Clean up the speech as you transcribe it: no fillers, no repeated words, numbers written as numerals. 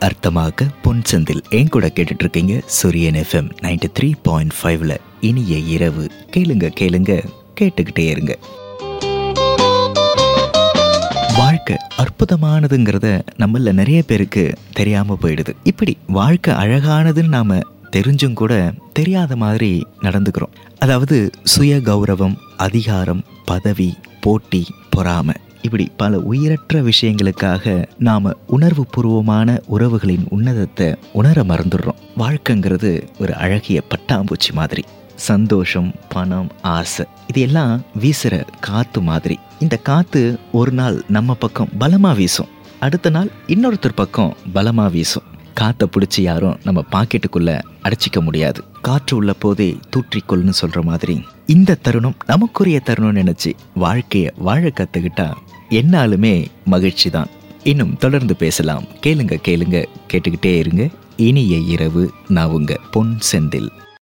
அர்த்தமாக பொன் செந்தில் என் கூட கேட்டுட்டு இருக்கீங்க சூரியன் FM 93.5ல. இனிய இரவு. கேளுங்க கேளுங்க கேட்டுக்கிட்டே இருங்க. வாழ்க்கை அற்புதமானதுங்கிறத நம்மள நிறைய பேருக்கு தெரியாம போயிடுது. இப்படி வாழ்க்கை அழகானதுன்னு நாம தெரிஞ்சும் கூட தெரியாத மாதிரி நடந்துக்கிறோம். அதாவது சுய கௌரவம், அதிகாரம், பதவி, போட்டி, பொறாமை, இப்படி பல உயிரற்ற விஷயங்களுக்காக நாம உணர்வு பூர்வமான உறவுகளின் உன்னதத்தை உணர மறந்துடுறோம். வாழ்க்கைங்கிறது ஒரு அழகிய பட்டாம்பூச்சி மாதிரி. சந்தோஷம், பணம், ஆசை, இது எல்லாம் வீசுற காத்து மாதிரி. இந்த காத்து ஒரு நாள் நம்ம பக்கம் பலமா வீசும், அடுத்த நாள் இன்னொருத்தர் பக்கம் பலமா வீசும். காத்தை பிடிச்சி யாரும் நம்ம பாக்கெட்டுக்குள்ள அடைச்சிக்க முடியாது. காற்று உள்ள போதே தூற்றிக்கொள்னு சொல்ற மாதிரி இந்த தருணம் நமக்குரிய தருணம் நினைச்சு வாழ்க்கைய வாழ கத்துக்கிட்டா என்னாலுமே மகிழ்ச்சி தான். இன்னும் தொடர்ந்து பேசலாம். கேளுங்க கேளுங்க கேட்டுக்கிட்டே இருங்க. இனிய இரவு. நான் உங்க பொன் செந்தில்.